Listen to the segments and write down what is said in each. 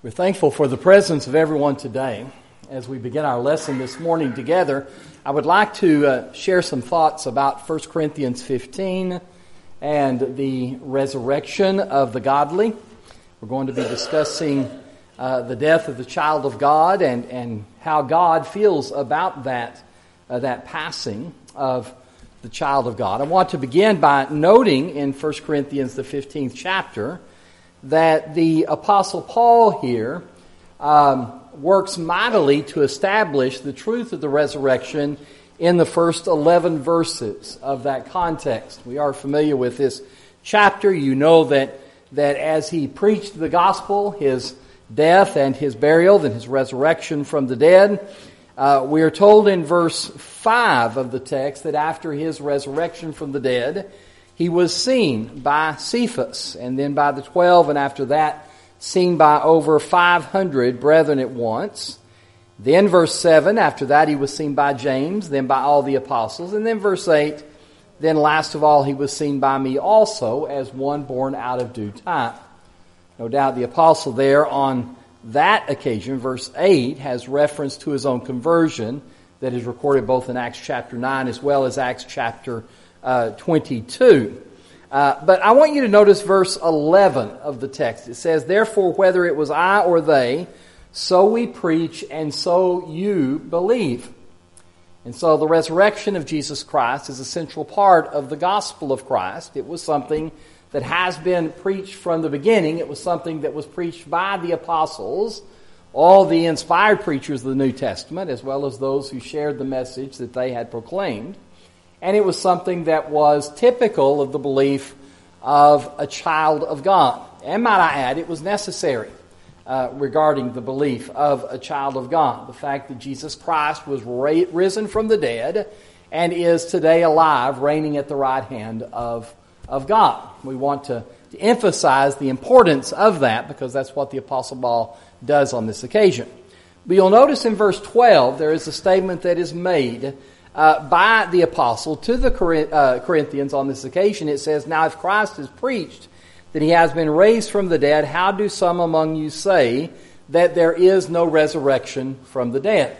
We're thankful for the presence of everyone today. As we begin our lesson this morning together, I would like to share some thoughts about 1 Corinthians 15 and the resurrection of the godly. We're going to be discussing the death of the child of God and how God feels about that passing of the child of God. I want to begin by noting in 1 Corinthians, the 15th chapter, that the Apostle Paul here works mightily to establish the truth of the resurrection in the first 11 verses of that context. We are familiar with this chapter. You know that as he preached the gospel, his death and his burial and his resurrection from the dead, we are told in verse 5 of the text that after his resurrection from the dead, he was seen by Cephas, and then by the 12, and after that, seen by over 500 brethren at once. Then verse 7, after that he was seen by James, then by all the apostles. And then verse 8, then last of all he was seen by me also, as one born out of due time. No doubt the apostle there on that occasion, verse 8, has reference to his own conversion that is recorded both in Acts chapter 9 as well as Acts chapter 22. But I want you to notice verse 11 of the text. It says, therefore, whether it was I or they, so we preach and so you believe. And so the resurrection of Jesus Christ is a central part of the gospel of Christ. It was something that has been preached from the beginning. It was something that was preached by the apostles, all the inspired preachers of the New Testament, as well as those who shared the message that they had proclaimed. And it was something that was typical of the belief of a child of God. And might I add, it was necessary regarding the belief of a child of God. The fact that Jesus Christ was risen from the dead and is today alive, reigning at the right hand of God. We want to emphasize the importance of that because that's what the Apostle Paul does on this occasion. But you'll notice in verse 12 there is a statement that is made by the apostle to the Corinthians on this occasion. It says, now if Christ is preached that he has been raised from the dead, how do some among you say that there is no resurrection from the dead?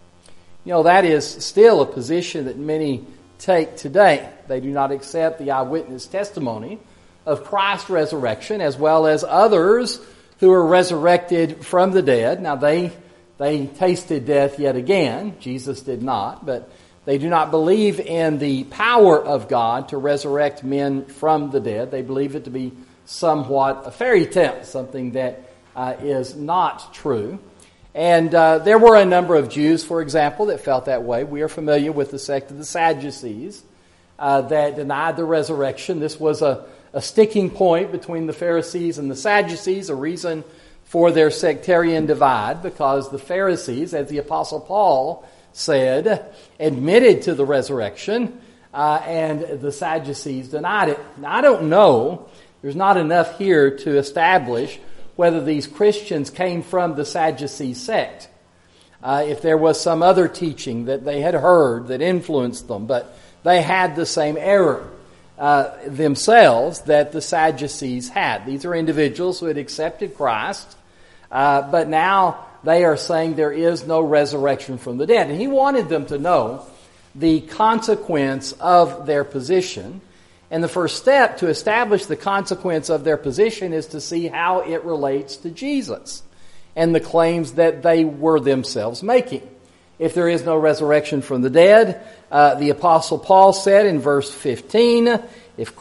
You know, that is still a position that many take today. They do not accept the eyewitness testimony of Christ's resurrection as well as others who are resurrected from the dead. Now they tasted death yet again. Jesus did not, but they do not believe in the power of God to resurrect men from the dead. They believe it to be somewhat a fairy tale, something that is not true. And there were a number of Jews, for example, that felt that way. We are familiar with the sect of the Sadducees that denied the resurrection. This was a sticking point between the Pharisees and the Sadducees, a reason for their sectarian divide, because the Pharisees, as the Apostle Paul said, admitted to the resurrection, and the Sadducees denied it. Now, I don't know, there's not enough here to establish whether these Christians came from the Sadducee sect. If there was some other teaching that they had heard that influenced them, but they had the same error themselves that the Sadducees had. These are individuals who had accepted Christ, but now they are saying there is no resurrection from the dead. And he wanted them to know the consequence of their position. And the first step to establish the consequence of their position is to see how it relates to Jesus and the claims that they were themselves making. If there is no resurrection from the dead, the Apostle Paul said in verse 15, if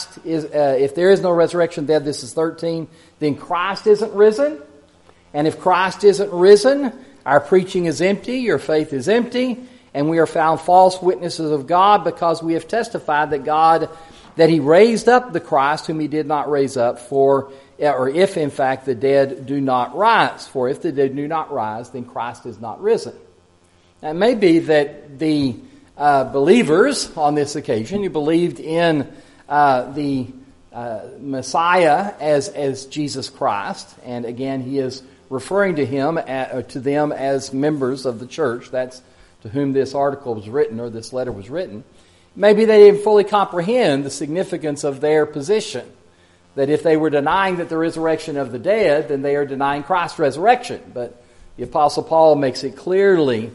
there is no resurrection from the dead, this is 13, then Christ isn't risen. And if Christ isn't risen, our preaching is empty, your faith is empty, and we are found false witnesses of God because we have testified that he raised up the Christ whom he did not raise up or if in fact the dead do not rise. For if the dead do not rise, then Christ is not risen. Now, it may be that the believers on this occasion who believed in the Messiah as Jesus Christ, and again he is referring to them as members of the church. That's to whom this article was written, or this letter was written. Maybe they didn't fully comprehend the significance of their position. that if they were denying that the resurrection of the dead, then they are denying Christ's resurrection. But the Apostle Paul makes it clearly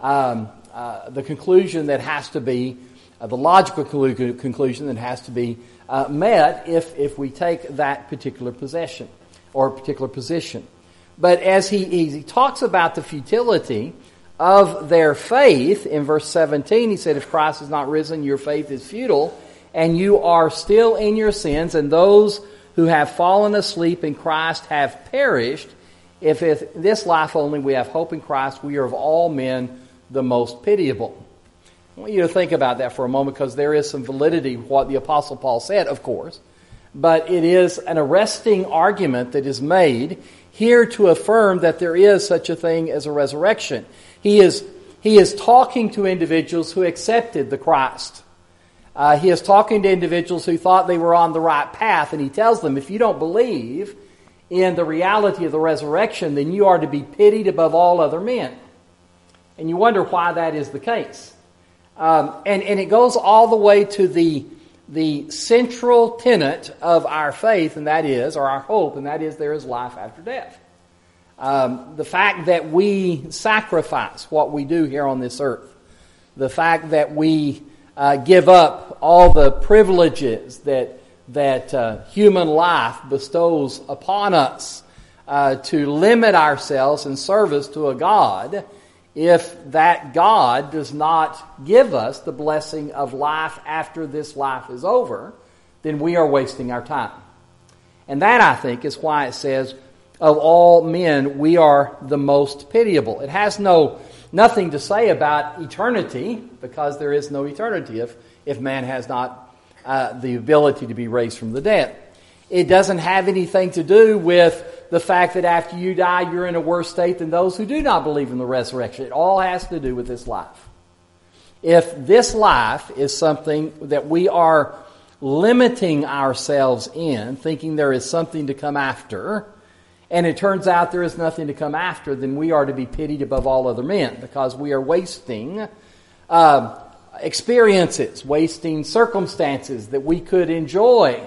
the conclusion that has to be, the logical conclusion that has to be met if we take that particular possession or particular position. But as he talks about the futility of their faith, in verse 17, he said, if Christ is not risen, your faith is futile, and you are still in your sins, and those who have fallen asleep in Christ have perished. If in this life only we have hope in Christ, we are of all men the most pitiable. I want you to think about that for a moment, because there is some validity to what the Apostle Paul said, of course. But it is an arresting argument that is made here to affirm that there is such a thing as a resurrection. He is talking to individuals who accepted the Christ. He is talking to individuals who thought they were on the right path, and he tells them, if you don't believe in the reality of the resurrection, then you are to be pitied above all other men. And you wonder why that is the case. And it goes all the way to the central tenet of our faith, and that is, or our hope, and that is there is life after death. The fact that we sacrifice what we do here on this earth, the fact that we give up all the privileges that human life bestows upon us to limit ourselves in service to a God, if that God does not give us the blessing of life after this life is over, then we are wasting our time. And that, I think, is why it says, of all men, we are the most pitiable. It has nothing to say about eternity, because there is no eternity if man has not the ability to be raised from the dead. It doesn't have anything to do with the fact that after you die, you're in a worse state than those who do not believe in the resurrection. It all has to do with this life. If this life is something that we are limiting ourselves in, thinking there is something to come after, and it turns out there is nothing to come after, then we are to be pitied above all other men, because we are wasting experiences, wasting circumstances that we could enjoy.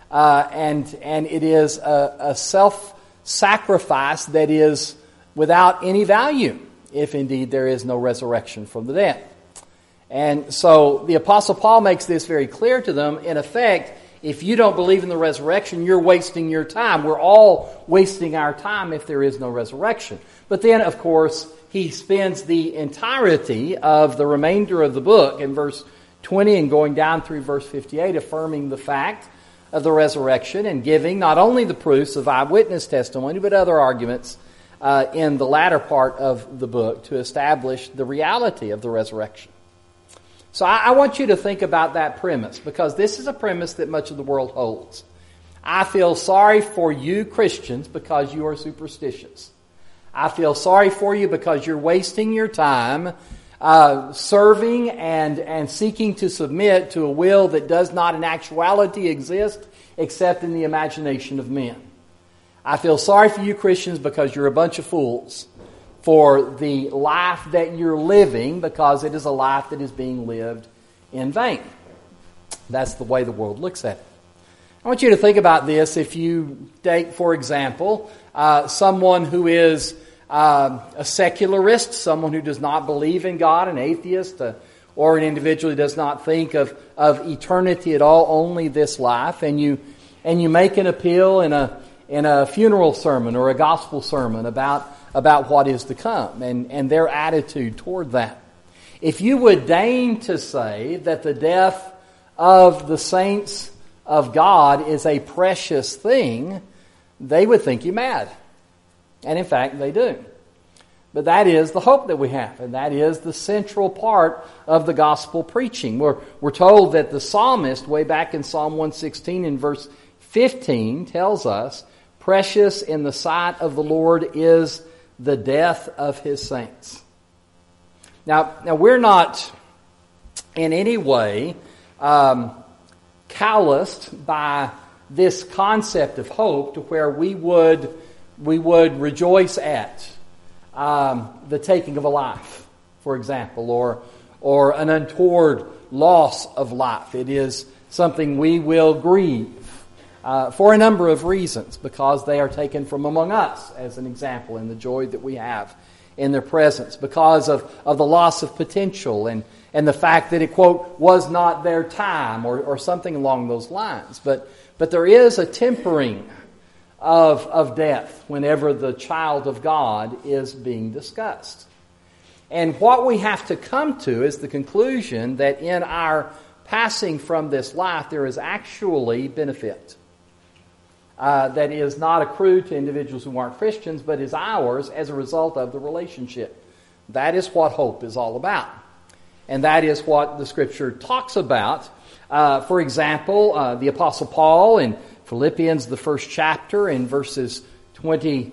And it is a self-sacrifice that is without any value, if indeed there is no resurrection from the dead. And so the Apostle Paul makes this very clear to them. In effect, if you don't believe in the resurrection, you're wasting your time. We're all wasting our time if there is no resurrection. But then, of course, he spends the entirety of the remainder of the book in verse 20 and going down through verse 58, affirming the fact of the resurrection and giving not only the proofs of eyewitness testimony, but other arguments in the latter part of the book to establish the reality of the resurrection. So I want you to think about that premise, because this is a premise that much of the world holds. I feel sorry for you Christians because you are superstitious. I feel sorry for you because you're wasting your time serving and seeking to submit to a will that does not in actuality exist except in the imagination of men. I feel sorry for you Christians because you're a bunch of fools for the life that you're living, because it is a life that is being lived in vain. That's the way the world looks at it. I want you to think about this. If you take, for example, someone who is a secularist, someone who does not believe in God, an atheist, or an individual who does not think of eternity at all, only this life, and you make an appeal in a funeral sermon or a gospel sermon about what is to come and their attitude toward that. If you would deign to say that the death of the saints of God is a precious thing, they would think you mad. And in fact, they do. But that is the hope that we have, and that is the central part of the gospel preaching. We're told that the psalmist, way back in Psalm 116 in verse 15, tells us, precious in the sight of the Lord is the death of His saints. Now we're not in any way calloused by this concept of hope to where we would rejoice at the taking of a life, for example, or an untoward loss of life. It is something we will grieve. for a number of reasons, because they are taken from among us, as an example, in the joy that we have in their presence, because of the loss of potential and the fact that it, quote, was not their time, or something along those lines. But there is a tempering of death whenever the child of God is being discussed. And what we have to come to is the conclusion that in our passing from this life, there is actually benefit that is not accrued to individuals who aren't Christians, but is ours as a result of the relationship. That is what hope is all about. And that is what the Scripture talks about. For example, the Apostle Paul in Philippians, the first chapter, in verses 20,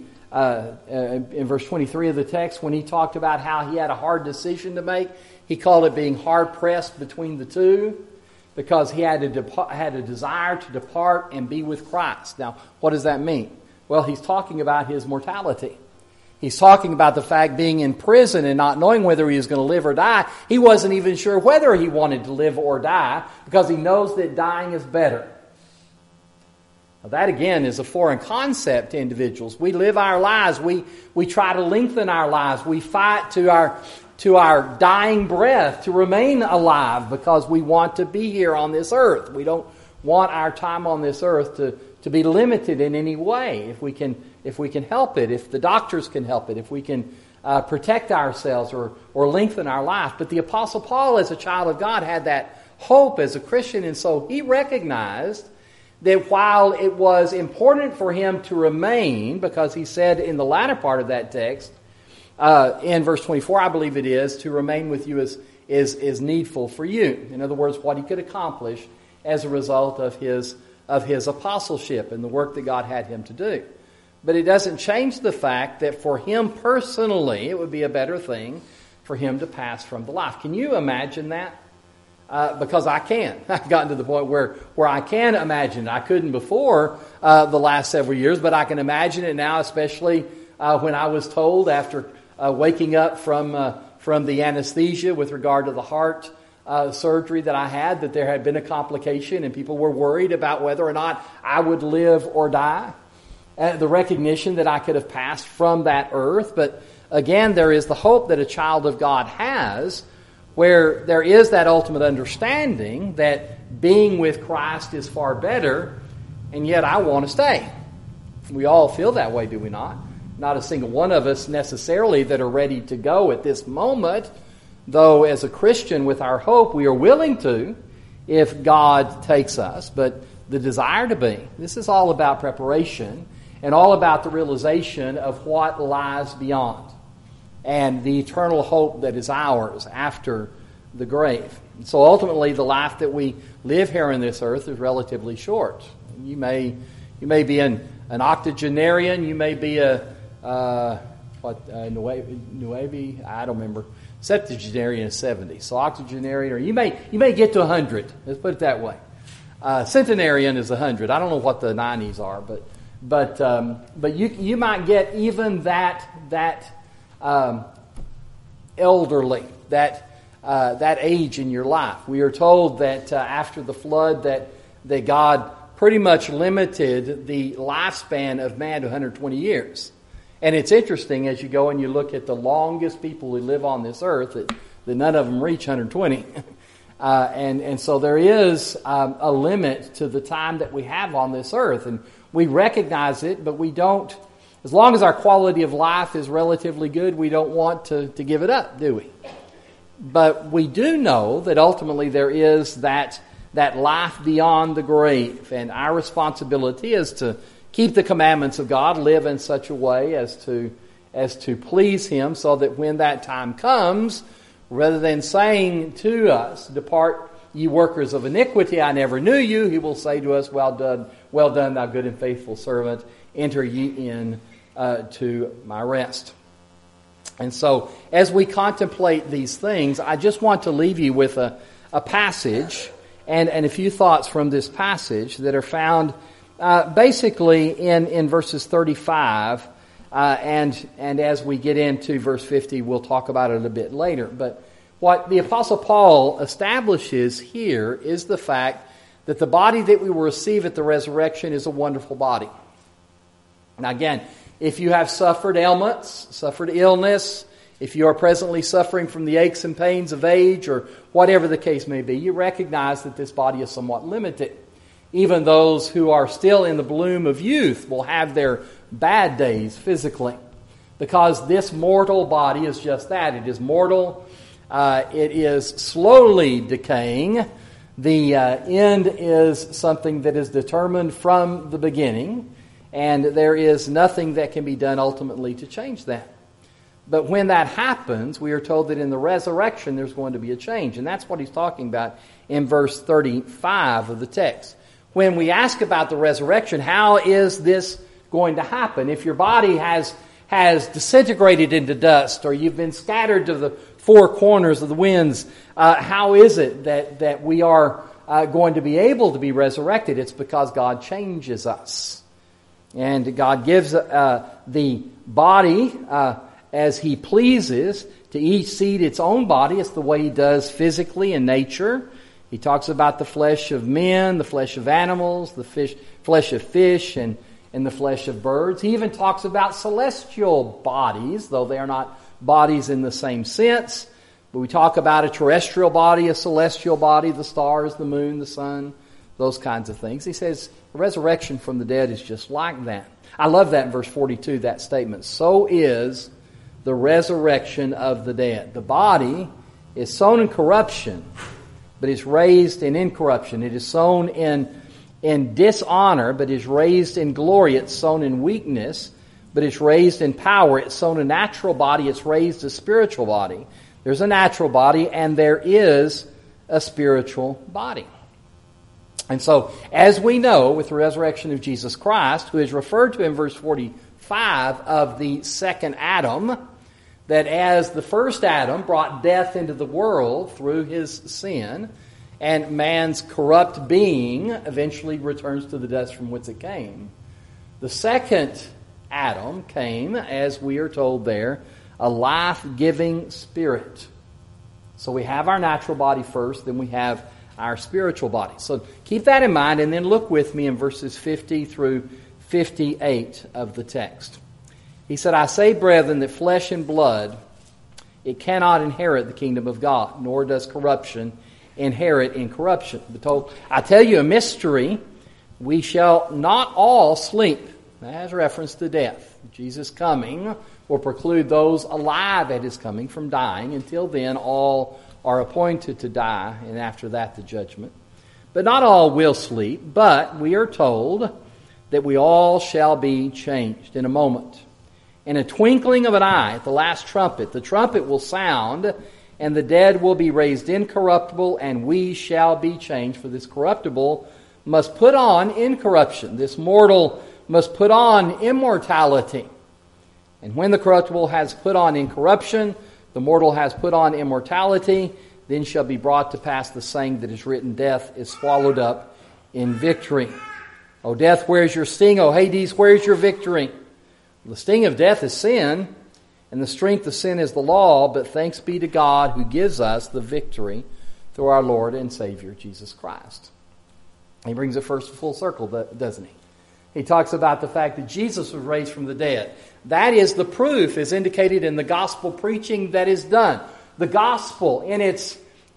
in verse 23 of the text, when he talked about how he had a hard decision to make, he called it being hard-pressed between the two, because he had a desire to depart and be with Christ. Now, what does that mean? Well, he's talking about his mortality. He's talking about the fact being in prison and not knowing whether he was going to live or die. He wasn't even sure whether he wanted to live or die, because he knows that dying is better. Now, that again is a foreign concept to individuals. We live our lives. We try to lengthen our lives. We fight to our dying breath to remain alive, because we want to be here on this earth. We don't want our time on this earth to be limited in any way, if we can help it, if the doctors can help it, if we can protect ourselves or lengthen our life. But the Apostle Paul, as a child of God, had that hope as a Christian, and so he recognized that while it was important for him to remain, because he said in the latter part of that text, in verse 24, I believe it is, to remain with you is needful for you. In other words, what he could accomplish as a result of his apostleship and the work that God had him to do. But it doesn't change the fact that for him personally, it would be a better thing for him to pass from the life. Can you imagine that? Because I can. I've gotten to the point where I can imagine it. I couldn't before the last several years, but I can imagine it now, especially when I was told after waking up from the anesthesia with regard to the heart surgery that I had, that there had been a complication and people were worried about whether or not I would live or die. The recognition that I could have passed from that earth. But again, there is the hope that a child of God has, where there is that ultimate understanding that being with Christ is far better, and yet I want to stay. We all feel that way, do we not? Not a single one of us necessarily that are ready to go at this moment, though as a Christian with our hope we are willing to if God takes us. But the desire to be, this is all about preparation and all about the realization of what lies beyond and the eternal hope that is ours after the grave. And so ultimately the life that we live here on this earth is relatively short. You may be an octogenarian, you may be Nuevi, I don't remember. Septuagenarian is 70. So octogenarian, or you may get to 100. Let's put it that way. Centenarian is 100. I don't know what the 90s are, but you might get even that elderly, that age in your life. We are told that after the flood that God pretty much limited the lifespan of man to 120 years. And it's interesting as you go and you look at the longest people who live on this earth that none of them reach 120. And so there is a limit to the time that we have on this earth. And we recognize it, but we don't, as long as our quality of life is relatively good, we don't want to give it up, do we? But we do know that ultimately there is that life beyond the grave. And our responsibility is to keep the commandments of God, live in such a way as to please Him, so that when that time comes, rather than saying to us, "Depart, ye workers of iniquity, I never knew you," He will say to us, well done, thou good and faithful servant, enter ye in to my rest." And so, as we contemplate these things, I just want to leave you with a passage and a few thoughts from this passage that are found basically in verses 35, and as we get into verse 50, we'll talk about it a bit later. But what the Apostle Paul establishes here is the fact that the body that we will receive at the resurrection is a wonderful body. Now again, if you have suffered ailments, suffered illness, if you are presently suffering from the aches and pains of age, or whatever the case may be, you recognize that this body is somewhat limited. Even those who are still in the bloom of youth will have their bad days physically, because this mortal body is just that. It is mortal. It is slowly decaying. The end is something that is determined from the beginning, and there is nothing that can be done ultimately to change that. But when that happens, we are told that in the resurrection there's going to be a change. And that's what he's talking about in verse 35 of the text. When we ask about the resurrection, how is this going to happen? If your body has disintegrated into dust, or you've been scattered to the four corners of the winds, how is it that we are going to be able to be resurrected? It's because God changes us. And God gives the body as He pleases, to each seed its own body. It's the way He does physically in nature. He talks about the flesh of men, the flesh of animals, the flesh of fish, and the flesh of birds. He even talks about celestial bodies, though they are not bodies in the same sense. But we talk about a terrestrial body, a celestial body, the stars, the moon, the sun, those kinds of things. He says the resurrection from the dead is just like that. I love that in verse 42, that statement. So is the resurrection of the dead. The body is sown in corruption, but is raised in incorruption. It is sown in dishonor, but is raised in glory. It's sown in weakness, but it's raised in power. It's sown a natural body. It's raised a spiritual body. There's a natural body, and there is a spiritual body. And so, as we know, with the resurrection of Jesus Christ, who is referred to in verse 45 of the second Adam, that as the first Adam brought death into the world through his sin, and man's corrupt being eventually returns to the dust from whence it came, the second Adam came, as we are told there, a life-giving spirit. So we have our natural body first, then we have our spiritual body. So keep that in mind, and then look with me in verses 50 through 58 of the text. He said, I say, brethren, that flesh and blood, it cannot inherit the kingdom of God, nor does corruption inherit incorruption. But told, I tell you a mystery, we shall not all sleep. That has reference to death. Jesus' coming will preclude those alive at His coming from dying. Until then, all are appointed to die, and after that the judgment. But not all will sleep, but we are told that we all shall be changed in a moment. In a twinkling of an eye, at the last trumpet, the trumpet will sound, and the dead will be raised incorruptible, and we shall be changed. For this corruptible must put on incorruption. This mortal must put on immortality. And when the corruptible has put on incorruption, the mortal has put on immortality, then shall be brought to pass the saying that is written, death is swallowed up in victory. O death, where is your sting? O Hades, where is your victory? The sting of death is sin, and the strength of sin is the law, but thanks be to God who gives us the victory through our Lord and Savior, Jesus Christ. He brings it first full circle, doesn't he? He talks about the fact that Jesus was raised from the dead. That is the proof, as indicated in the gospel preaching that is done. The gospel, in its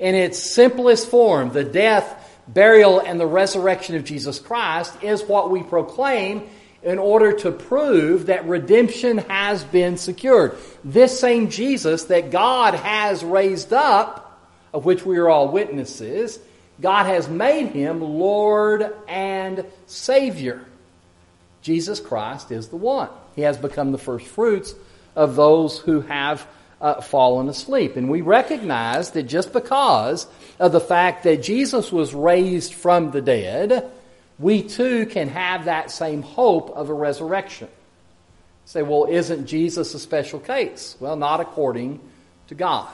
simplest form, the death, burial, and the resurrection of Jesus Christ, is what we proclaim in order to prove that redemption has been secured. This same Jesus that God has raised up, of which we are all witnesses, God has made Him Lord and Savior. Jesus Christ is the one. He has become the first fruits of those who have fallen asleep. And we recognize that just because of the fact that Jesus was raised from the dead, we too can have that same hope of a resurrection. Say, well, isn't Jesus a special case? Well, not according to God.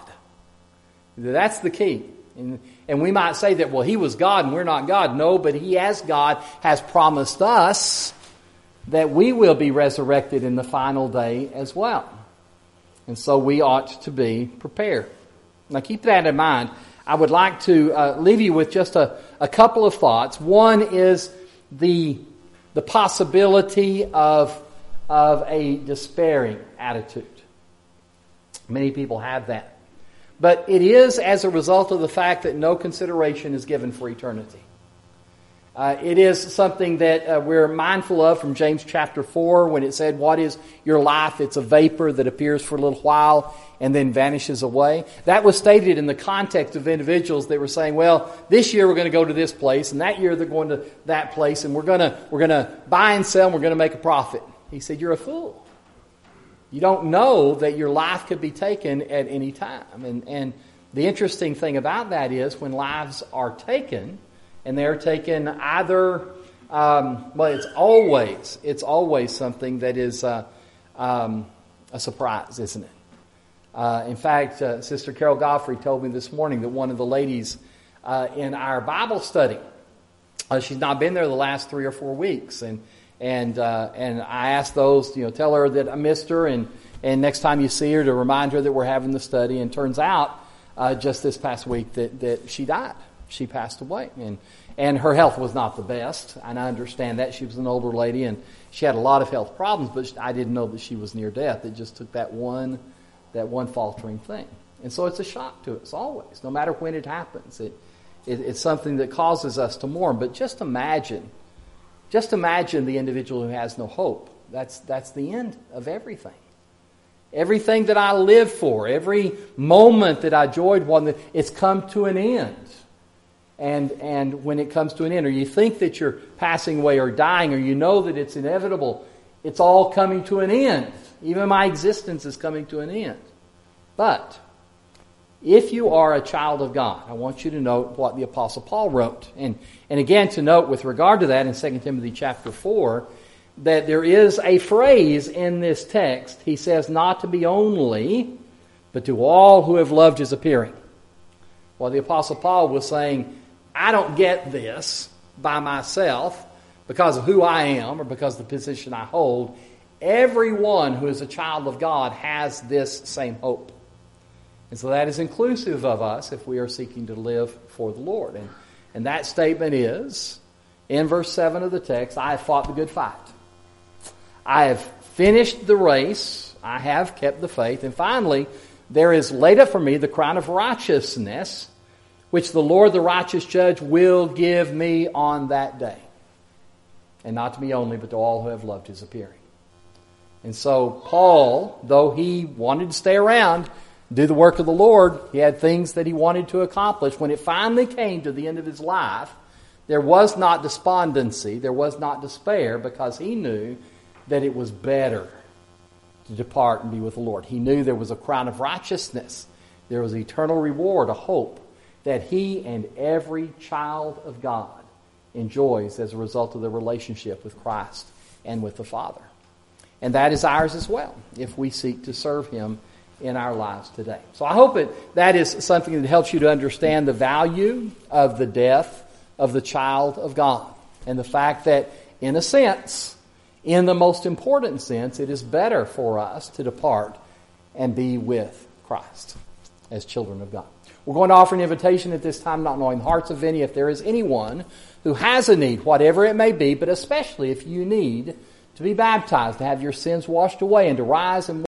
That's the key. And we might say that, well, He was God and we're not God. No, but He as God has promised us that we will be resurrected in the final day as well. And so we ought to be prepared. Now keep that in mind. I would like to leave you with just a couple of thoughts. One is the possibility of a despairing attitude. Many people have that. But it is as a result of the fact that no consideration is given for eternity. It is something that we're mindful of from James chapter 4 when it said, what is your life? It's a vapor that appears for a little while and then vanishes away. That was stated in the context of individuals that were saying, well, this year we're going to go to this place, and that year they're going to that place, and we're going to buy and sell, and we're going to make a profit. He said, you're a fool. You don't know that your life could be taken at any time. And the interesting thing about that is when lives are taken, and they're taken either, it's always something that is a surprise, isn't it? In fact, Sister Carol Godfrey told me this morning that one of the ladies in our Bible study, she's not been there the last 3 or 4 weeks, and I asked those, tell her that I missed her, and next time you see her to remind her that we're having the study. And turns out, just this past week that she died. She passed away, and her health was not the best, and I understand that. She was an older lady, and she had a lot of health problems, but I didn't know that she was near death. It just took that one faltering thing. And so it's a shock to us always, no matter when it happens. It's something that causes us to mourn. But just imagine the individual who has no hope. That's the end of everything. Everything that I lived for, every moment that I enjoyed, it's come to an end. And when it comes to an end, or you think that you're passing away or dying, or you know that it's inevitable, it's all coming to an end. Even my existence is coming to an end. But if you are a child of God, I want you to note what the Apostle Paul wrote. And again, to note with regard to that in 2 Timothy chapter 4, that there is a phrase in this text. He says, not to be only, but to all who have loved his appearing. Well, the Apostle Paul was saying, I don't get this by myself because of who I am or because of the position I hold. Everyone who is a child of God has this same hope. And so that is inclusive of us if we are seeking to live for the Lord. And that statement is, in verse 7 of the text, I have fought the good fight. I have finished the race. I have kept the faith. And finally, there is laid up for me the crown of righteousness, which the Lord, the righteous judge, will give me on that day. And not to me only, but to all who have loved his appearing. And so Paul, though he wanted to stay around, do the work of the Lord, he had things that he wanted to accomplish. When it finally came to the end of his life, there was not despondency, there was not despair, because he knew that it was better to depart and be with the Lord. He knew there was a crown of righteousness. There was eternal reward, a hope that he and every child of God enjoys as a result of the relationship with Christ and with the Father. And that is ours as well, if we seek to serve him in our lives today. So I hope that is something that helps you to understand the value of the death of the child of God, and the fact that, in a sense, in the most important sense, it is better for us to depart and be with Christ as children of God. We're going to offer an invitation at this time, not knowing the hearts of any, if there is anyone who has a need, whatever it may be, but especially if you need to be baptized, to have your sins washed away, and to rise and